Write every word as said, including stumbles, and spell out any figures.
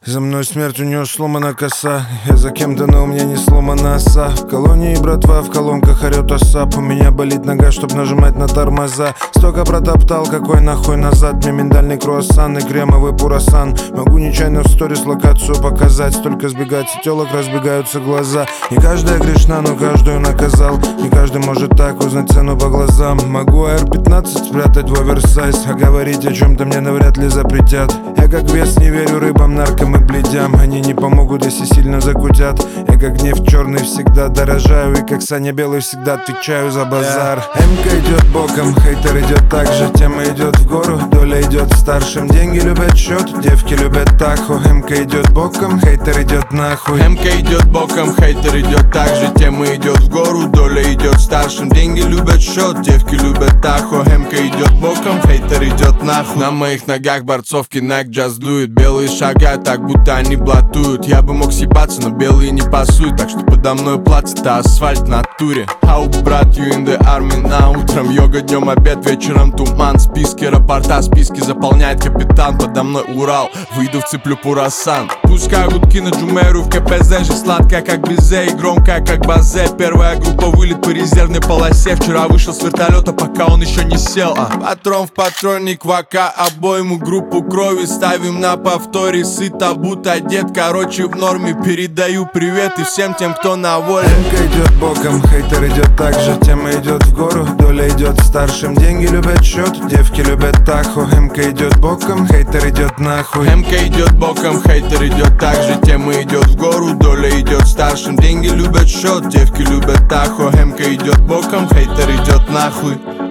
За мной смерть, у нее сломана коса. Я за кем-то, но у меня не сломана оса. В колонии братва, в колонках орёт осап. У меня болит нога, чтоб нажимать на тормоза. Столько протоптал, какой нахуй назад. Мне миндальный круассан и кремовый пурасан. Могу нечаянно в сторис локацию показать. Столько сбегать и телок, разбегаются глаза. Не каждая грешна, но каждую наказал. Не каждый может так узнать цену по глазам. Могу эр пятнадцать спрятать в оверсайз, а говорить о чем-то мне навряд ли запретят. Я как вес не верю рыбам, наркам и бледям. Они не помогут, если сильно закутят. Я как нефть черный всегда дорожаю. И как Саня Белый всегда отвечаю за базар. Эмка идет боком, хейтер идет так же. Тема идет в гору, доля идет старшим. Деньги любят счет, девки любят таху. Эмка идет боком, хейтер идет нахуй. Эмка идет боком, хейтер идет так же. Тема идет в гору, доля идет старшим. Деньги любят счет, девки любят таху. Эмка идет боком, хейтер идет нахуй. На моих ногах борцовки Nike джаз дует. Белые шагают так, будто они блатуют. Я бы мог съебаться, но белые не пасуют. Так что подо мной платье-то асфальт в натуре. Ау, брат, you in the army now. Утром йога, днем обед, вечером туман. Списки рапорта, списки заполняет капитан. Подо мной Урал, выйду вцеплю пурасан. Пускай гудки на Джумеру в ка пэ зэ. Жизнь сладкая, как безе, и громкая, как базе. Первая группа вылет по резервной полосе. Вчера вышел с вертолета, пока он еще не сел. а. Патрон в патронник, вака, обойму, группу крови ставим на повторе. Сыто, будто одет, короче в норме. Передаю привет и всем тем, кто на воле. Эмка идет боком, хейтер идет так же. Тема идет в гору, доля идет старшим. Деньги любят счет, девки любят таху. Эмка идет боком, хейтер идет нахуй. Эмка идет боком, хейтер идет так же. Тема идет в гору, доля идет старшим. Деньги любят счет, девки любят таху. Эмка идет боком, хейтер идет нахуй.